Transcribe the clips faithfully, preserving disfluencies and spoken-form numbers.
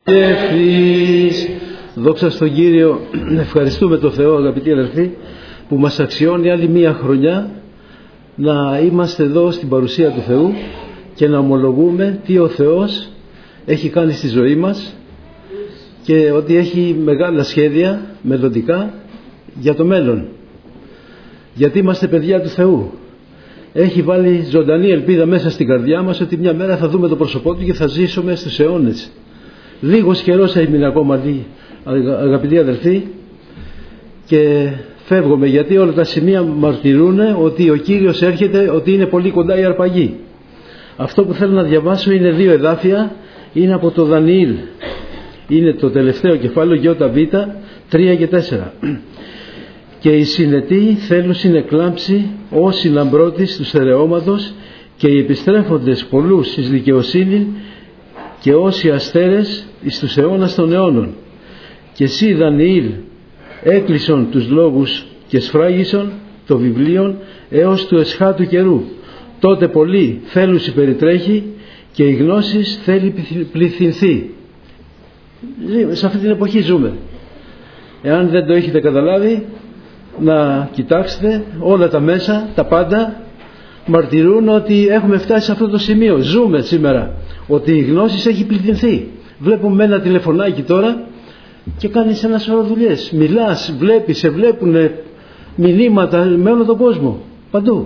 Ευθύς. Δόξα στον Κύριο, ευχαριστούμε τον Θεό, αγαπητοί αδερφοί, που μας αξιώνει άλλη μία χρονιά να είμαστε εδώ στην παρουσία του Θεού και να ομολογούμε τι ο Θεός έχει κάνει στη ζωή μας και ότι έχει μεγάλα σχέδια μελλοντικά για το μέλλον, γιατί είμαστε παιδιά του Θεού. Έχει βάλει ζωντανή ελπίδα μέσα στην καρδιά μας ότι μια μέρα θα δούμε το πρόσωπό του και θα ζήσουμε στους αιώνες. Λίγος καιρός έμεινε ακόμα, αγαπητοί αδελφοί, και φεύγουμε, γιατί όλα τα σημεία μαρτυρούν ότι ο Κύριος έρχεται, ότι είναι πολύ κοντά η αρπαγή. Αυτό που θέλω να διαβάσω είναι δύο εδάφια, είναι από το Δανιήλ, είναι το τελευταίο κεφάλαιο ΙΒ, τρία και τέσσερα. Και οι συνετοί θέλουσιν εκλάμψει όσοι λαμπρότης του στερεώματος και οι επιστρέφοντες πολλούς εις δικαιοσύνη και όσοι αστέρες εις τους αιώνας των αιώνων. Και εσύ, Δανιήλ, έκλεισον τους λόγους και σφράγισον το βιβλίο έως του εσχάτου καιρού. Τότε πολύ θέλουσι περιτρέχει και η γνώσης θέλει πληθυνθεί. Σε αυτή την εποχή ζούμε. Εάν δεν το έχετε καταλάβει, να κοιτάξετε, όλα τα μέσα, τα πάντα μαρτυρούν ότι έχουμε φτάσει σε αυτό το σημείο. Ζούμε σήμερα ότι η γνώση έχει πληθυνθεί. Βλέπουμε ένα τηλεφωνάκι τώρα και κάνεις ένα σωρό δουλειές. Μιλάς, βλέπεις, σε βλέπουν μηνύματα με όλο τον κόσμο, παντού.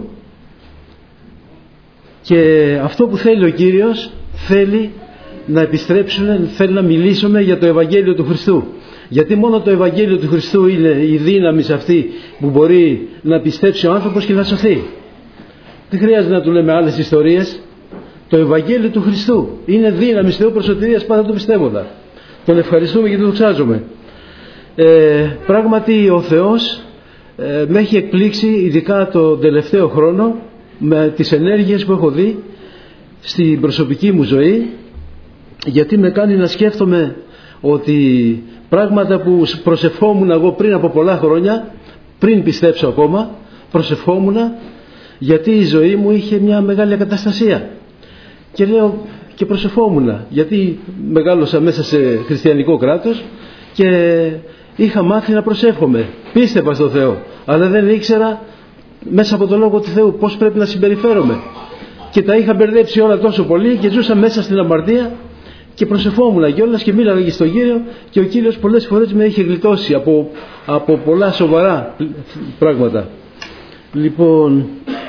Και αυτό που θέλει ο Κύριος, θέλει να επιστρέψουμε, θέλει να μιλήσουμε για το Ευαγγέλιο του Χριστού. Γιατί μόνο το Ευαγγέλιο του Χριστού είναι η δύναμη σε αυτή που μπορεί να πιστέψει ο άνθρωπος και να σωθεί. Δεν χρειάζεται να του λέμε άλλες ιστορίες. Το Ευαγγέλιο του Χριστού είναι δύναμη Θεού προς σωτηρίας πάντα του πιστεύοντα. Τον ευχαριστούμε και τον δοξάζουμε. Ε, πράγματι ο Θεός ε, με έχει εκπλήξει, ειδικά το τελευταίο χρόνο, με τις ενέργειες που έχω δει στην προσωπική μου ζωή, γιατί με κάνει να σκέφτομαι ότι πράγματα που προσευχόμουν εγώ πριν από πολλά χρόνια, πριν πιστέψω ακόμα, προσευχόμουν, γιατί η ζωή μου είχε μια μεγάλη ακαταστασία. Και λέω και προσευχόμουν, γιατί μεγάλωσα μέσα σε χριστιανικό κράτος και είχα μάθει να προσεύχομαι. Πίστευα στον Θεό, αλλά δεν ήξερα μέσα από το Λόγο του Θεού πώς πρέπει να συμπεριφέρομαι. Και τα είχα μπερδέψει όλα τόσο πολύ και ζούσα μέσα στην αμαρτία και προσευχόμουν κιόλας και μίλαγα και στον Κύριο, και ο Κύριος πολλές φορές με είχε γλιτώσει από, από πολλά σοβαρά πράγματα. Λοιπόν,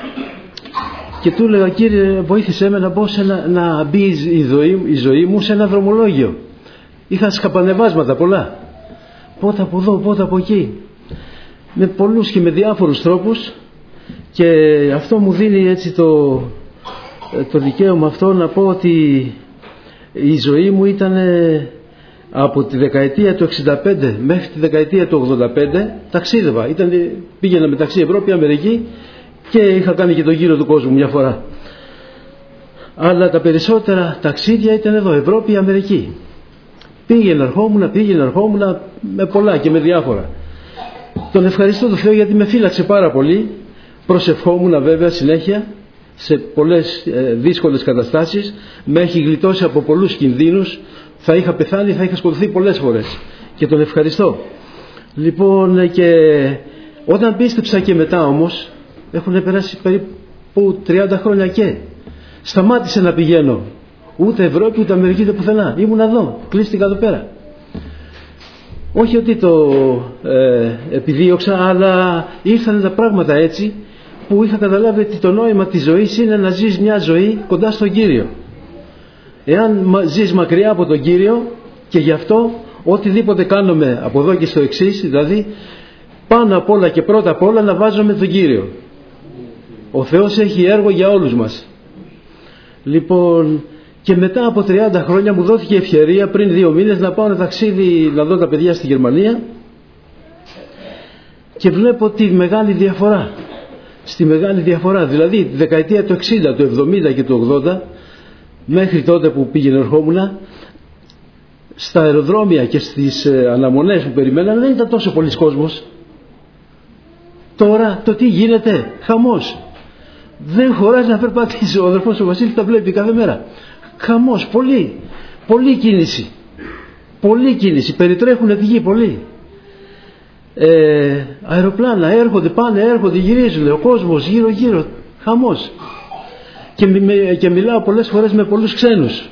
και του έλεγα, Κύριε, βοήθησέ με να, μπω σε ένα, να μπει η ζωή, η ζωή μου σε ένα δρομολόγιο. Είχα σκαπανεβάσματα πολλά, πότε από εδώ, πότε από εκεί, με πολλούς και με διάφορους τρόπους, και αυτό μου δίνει έτσι το, το δικαίωμα αυτό να πω ότι η ζωή μου ήταν από τη δεκαετία του εξήντα πέντε μέχρι τη δεκαετία του ογδόντα πέντε ταξίδευα. Ήταν, πήγαινα μεταξύ Ευρώπη, Αμερική, και είχα κάνει και τον γύρο του κόσμου μια φορά. Αλλά τα περισσότερα ταξίδια ήταν εδώ, Ευρώπη, Αμερική. Πήγαινα, ερχόμουν, πήγαινα, ερχόμουν με πολλά και με διάφορα. Τον ευχαριστώ τον Θεό γιατί με φύλαξε πάρα πολύ. Προσευχόμουν βέβαια συνέχεια σε πολλές ε, δύσκολες καταστάσεις. Με έχει γλιτώσει από πολλούς κινδύνους. Θα είχα πεθάνει, θα είχα σκοτωθεί πολλές φορές. Και τον ευχαριστώ. Λοιπόν, και όταν πίστεψα και μετά όμως, έχουν περάσει περίπου τριάντα χρόνια και σταμάτησε να πηγαίνω. Ούτε Ευρώπη, ούτε Αμερική, ούτε πουθενά. Ήμουν εδώ, κλείστηκα εδώ πέρα. Όχι ότι το ε, επιδίωξα, αλλά ήρθαν τα πράγματα έτσι που είχα καταλάβει ότι το νόημα της ζωής είναι να ζεις μια ζωή κοντά στον Κύριο. Εάν ζεις μακριά από τον Κύριο, και γι' αυτό οτιδήποτε κάνουμε από εδώ και στο εξής, δηλαδή πάνω απ' όλα και πρώτα απ' όλα να βάζουμε τον Κύριο. Ο Θεός έχει έργο για όλους μας. Λοιπόν, και μετά από τριάντα χρόνια μου δόθηκε ευκαιρία πριν δύο μήνες να πάω ένα ταξίδι να δω τα παιδιά στη Γερμανία, και βλέπω τη μεγάλη διαφορά. Στη μεγάλη διαφορά, δηλαδή τη δεκαετία του εξήντα, του εβδομήντα και του ογδόντα, μέχρι τότε που πήγαινε ερχόμουν, στα αεροδρόμια και στις αναμονές που περιμέναν δεν ήταν τόσο πολλής κόσμος. Τώρα το τι γίνεται, χαμός. Δεν χωράζει να περπατήσει. Ο αδερφός ο Βασίλης τα βλέπει κάθε μέρα. Χαμός, πολύ, πολύ κίνηση. Πολλή κίνηση, περιτρέχουν τη γη πολύ. Ε, αεροπλάνα έρχονται, πάνε, έρχονται, γυρίζουν, ο κόσμος γύρω γύρω, χαμός. Και, με, και μιλάω πολλές φορές με πολλούς ξένους.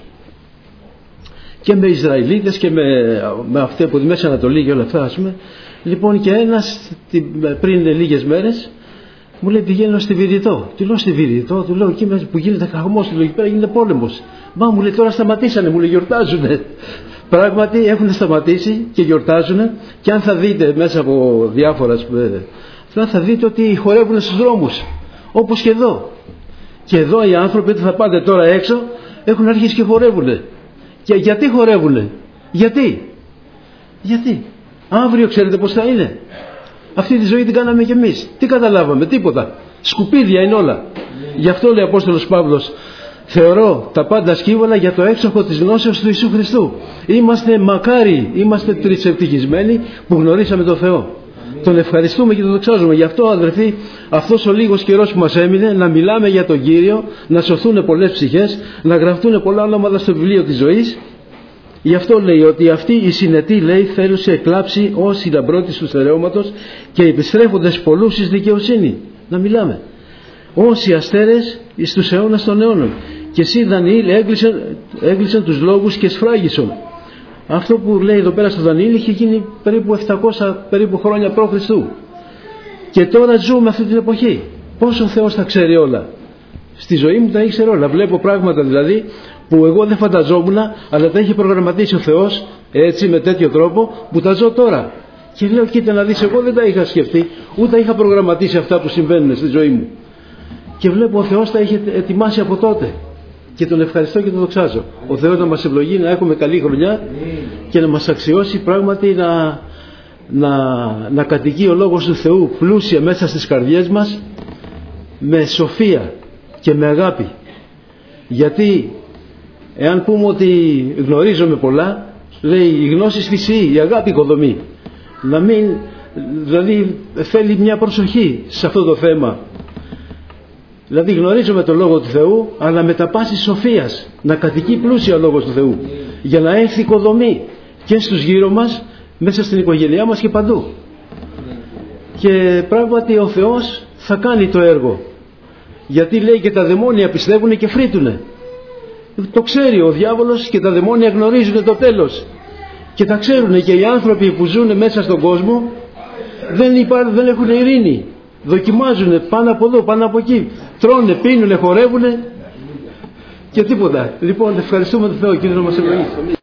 Και με Ισραηλίτες και με, με αυτοί από τη Μέση Ανατολή και όλα αυτά, ας πούμε. Λοιπόν, και ένας πριν λίγες μέρες μου λέει πηγαίνω στη Βηρητό. Του λέω στη Βηρητό, του λέω εκεί που γίνεται χαμός, του λέω εκεί πέρα γίνεται πόλεμος. Μα μου λέει τώρα σταματήσανε, μου λέει γιορτάζουνε. Πράγματι έχουν σταματήσει και γιορτάζουνε, και αν θα δείτε μέσα από διάφορα αυτά, θα δείτε ότι χορεύουν στους δρόμους, όπως και εδώ. Και εδώ οι άνθρωποι θα πάτε τώρα έξω, έχουν αρχίσει και χορεύουνε. Και γιατί χορεύουνε, γιατί, γιατί. Αύριο ξέρετε πως θα είναι. Αυτή τη ζωή την κάναμε κι εμείς. Τι καταλάβαμε, τίποτα. Σκουπίδια είναι όλα. Γι' αυτό λέει ο Απόστολος Παύλος, θεωρώ τα πάντα σκύβολα για το έξοχο της γνώσεως του Ιησού Χριστού. Είμαστε μακάρι, είμαστε τρισευτυχισμένοι που γνωρίσαμε τον Θεό. Τον ευχαριστούμε και τον δοξάζουμε. Γι' αυτό, αδερφοί, αυτός ο λίγος καιρός που μας έμεινε, να μιλάμε για τον Κύριο, να σωθούν πολλές ψυχές, να γραφτούν πολλά ονόματα στο βιβλίο της ζωής. Γι' αυτό λέει ότι αυτή η συνετή, λέει, θέλουσε εκλάψει όσοι λαμπρότης του στερεώματος και επιστρέφοντες πολλούς εις δικαιοσύνη. Να μιλάμε. Όσοι αστέρες εις τους αιώνας των αιώνων. Και εσύ, Δανιήλ, έγκλεισαν, έγκλεισαν τους λόγους και σφράγισον. Αυτό που λέει εδώ πέρα στο Δανιήλ είχε γίνει περίπου επτακόσια περίπου χρόνια προ Χριστού. Και τώρα ζούμε αυτή την εποχή. Πόσο ο Θεός τα ξέρει όλα. Στη ζωή μου τα ήξερε όλα. Βλέπω πράγματα δηλαδή που εγώ δεν φανταζόμουν, αλλά τα είχε προγραμματίσει ο Θεός έτσι, με τέτοιο τρόπο που τα ζω τώρα. Και λέω, κοίτα να δεις, εγώ δεν τα είχα σκεφτεί, ούτε είχα προγραμματίσει αυτά που συμβαίνουν στη ζωή μου. Και βλέπω ο Θεός τα είχε ετοιμάσει από τότε. Και τον ευχαριστώ και τον δοξάζω. Ο Θεός να μας ευλογεί, να έχουμε καλή χρονιά και να μας αξιώσει πράγματι να, να, να κατοικεί ο Λόγος του Θεού πλούσια μέσα στις καρδιές μας, με σοφία και με αγάπη. Γιατί εάν πούμε ότι γνωρίζουμε πολλά, λέει η γνώση φυσή, η αγάπη οικοδομή. Να μην, δηλαδή θέλει μια προσοχή σε αυτό το θέμα. Δηλαδή γνωρίζουμε τον Λόγο του Θεού, αλλά με τα πάση σοφίας, να κατοικεί πλούσια ο Λόγος του Θεού, για να έρθει οικοδομή και στους γύρω μας, μέσα στην οικογένειά μας και παντού. Και πράγματι ο Θεός θα κάνει το έργο, γιατί λέει και τα δαιμόνια πιστεύουν και φρύτουνε. Το ξέρει ο διάβολος και τα δαιμόνια γνωρίζουν το τέλος. Και τα ξέρουν και οι άνθρωποι που ζουν μέσα στον κόσμο, δεν, υπάρχουν, δεν έχουν ειρήνη. Δοκιμάζουν πάνω από εδώ, πάνω από εκεί. Τρώνε, πίνουνε, χορεύουνε και τίποτα. Λοιπόν, ευχαριστούμε τον Θεό, Κύριε, να μας ευλογήσει.